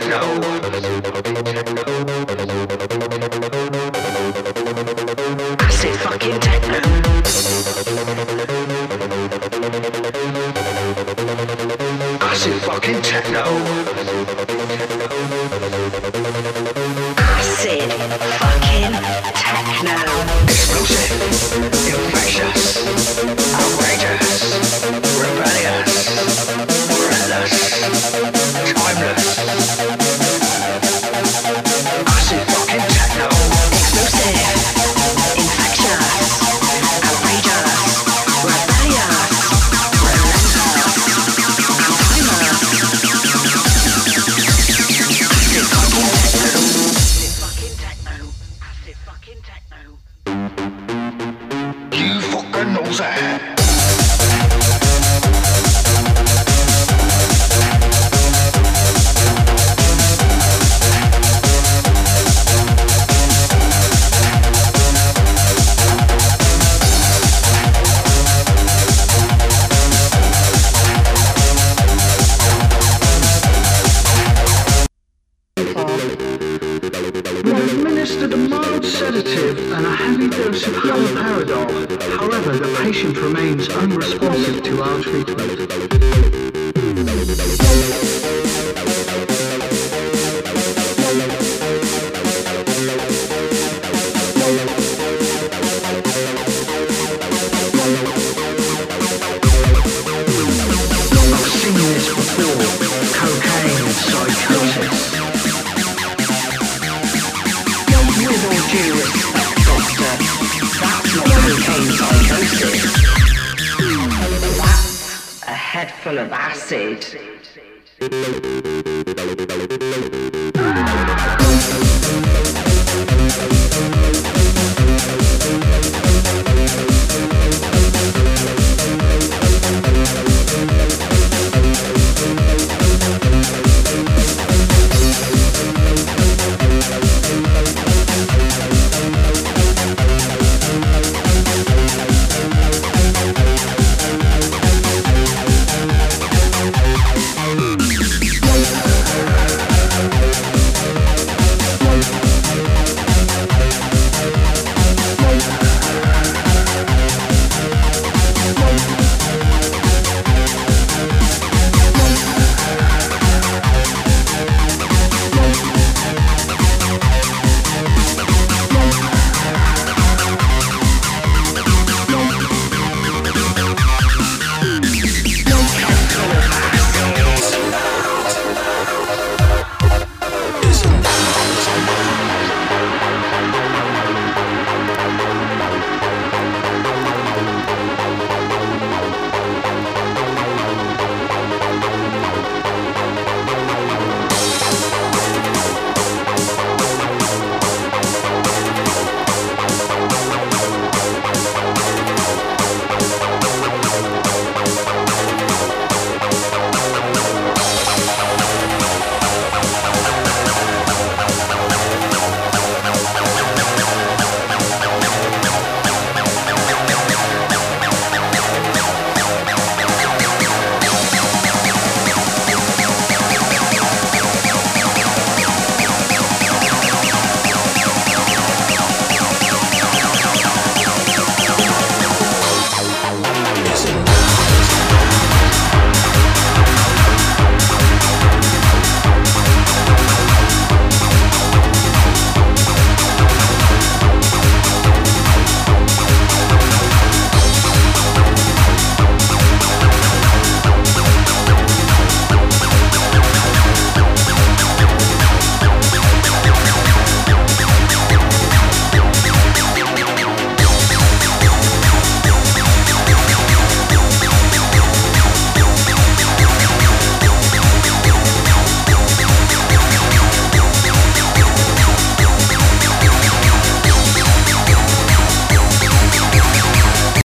techno. Acid fucking techno. Acid fucking techno. Acid fucking techno. Explosive, infectious, outrageous, rebellious, relentless, timeless. Acid fucking techno. Explosive, infectious, outrageous, rebellious, relentless, timeless. Acid fucking techno. Acid fucking techno. You fucking know that. We administered a mild sedative and a heavy dose of haloperidol. However, the patient remains unresponsive to our treatment. I've seen this before. Cocaine and psychosis. With all due respect, doctor, that's not cocaine psychosis. That's a head full of acid.